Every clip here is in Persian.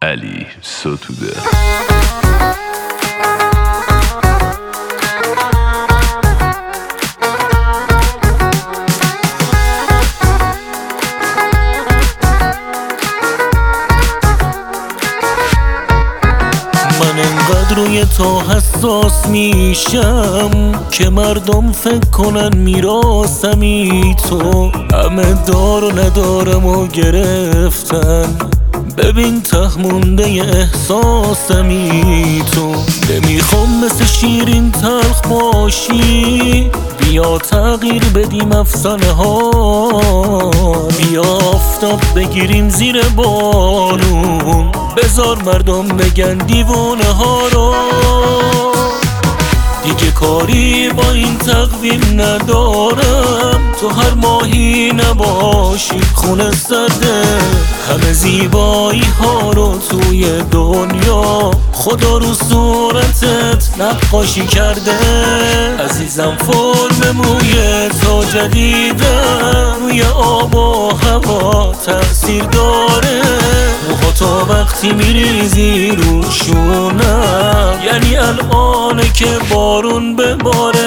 علی ستوده. من انقدر روی تو حساس میشم که مردم فکر کنن میراسمی تو. همه دار و ندارم و گرفتن، ببین ته مونده احساسمی تو. نمیخوام مثل شیرین تلخ باشی، بیا تغییر بدیم افسانه ها. بیا آفتاب بگیریم زیر بارون، بذار مردم بگن دیوانه ها رو. دیگه کاری با این تقویم ندارم، تو هر ماهی نباشی خونه سرده. همه زیبایی ها رو توی دنیا خدا رو صورتت نقاشی کرده. عزیزم فرم موی تو جدیدم، روی آب و هوا تأثیر داره. موها وقتی میریزی روشونم، یعنی الانه که بارون بباره.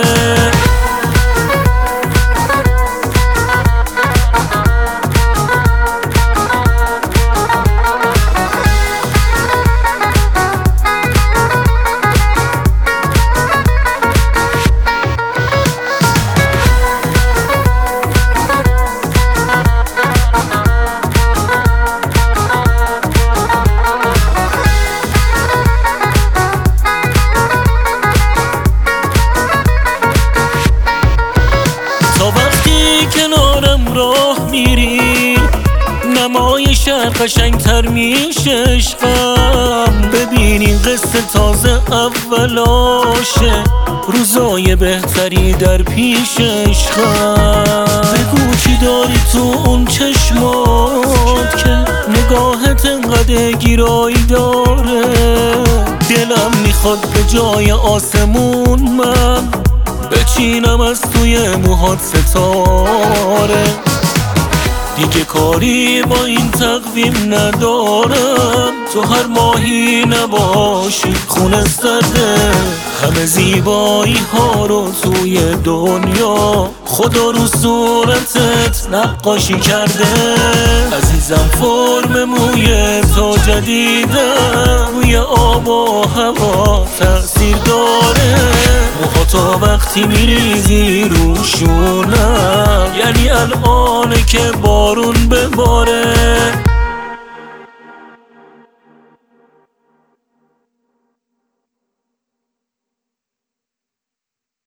کنارم راه میری، نمای شهر قشنگتر میشه عشقم. ببینین قصه تازه اولاشه، روزای بهتری در پیش عشقم. بگو چی داری تو اون چشمات که نگاهت انقدر گیرایی داره. دلم میخواد به جای آسمون من بچینم از توی موهات ستاره. دیگه کاری با این تقویم ندارم، تو هر ماهی نباشی خونه سرده. همه زیبایی ها رو توی دنیا خدا رو صورتت نقاشی کرده. عزیزم فرم موی تو جدیدم، روی آب و هوا تأثیر داره. موها وقتی میریزی روشونم، یعنی الانه که بارون بباره.